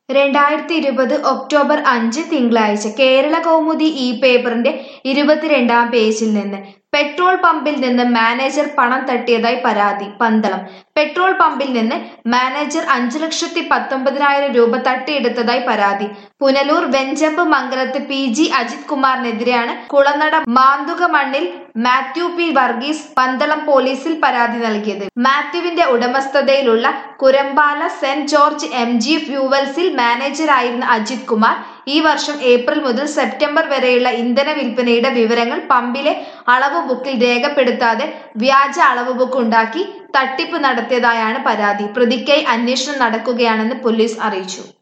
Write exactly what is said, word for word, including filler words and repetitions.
രണ്ടായിരത്തി ഇരുപത് ഒക്ടോബർ അഞ്ച് തിങ്കളാഴ്ച കേരള കൗമുദി ഈ പേപ്പറിന്റെ ഇരുപത്തിരണ്ടാം പേജിൽ നിന്ന് പെട്രോൾ പമ്പിൽ നിന്ന് മാനേജർ പണം തട്ടിയതായി പരാതി. പന്തളം പെട്രോൾ പമ്പിൽ നിന്ന് മാനേജർ അഞ്ചു ലക്ഷത്തി പത്തൊമ്പതിനായിരം രൂപ തട്ടിയെടുത്തതായി പരാതി. പുനലൂർ വെഞ്ചമ്പ് മംഗലത്ത് പി ജി അജിത് കുമാറിനെതിരെയാണ് കുളനട മാന്തുകമണ്ണിൽ മാത്യു പി വർഗീസ് പന്തളം പോലീസിൽ പരാതി നൽകിയത്. മാത്യുവിന്റെ ഉടമസ്ഥതയിലുള്ള Kurampala saint George M G ഫ്യൂവൽസിൽ മാനേജരായിരുന്ന അജിത് കുമാർ ഈ വർഷം ഏപ്രിൽ മുതൽ സെപ്റ്റംബർ വരെയുള്ള ഇന്ധന വിൽപ്പനയുടെ വിവരങ്ങൾ പമ്പിലെ അളവ് ബുക്കിൽ രേഖപ്പെടുത്താതെ വ്യാജ അളവ് ബുക്ക് ഉണ്ടാക്കി തട്ടിപ്പ് നടത്തിയതായാണ് പരാതി. പ്രതിക്കായി അന്വേഷണം നടക്കുകയാണെന്ന് പോലീസ് അറിയിച്ചു.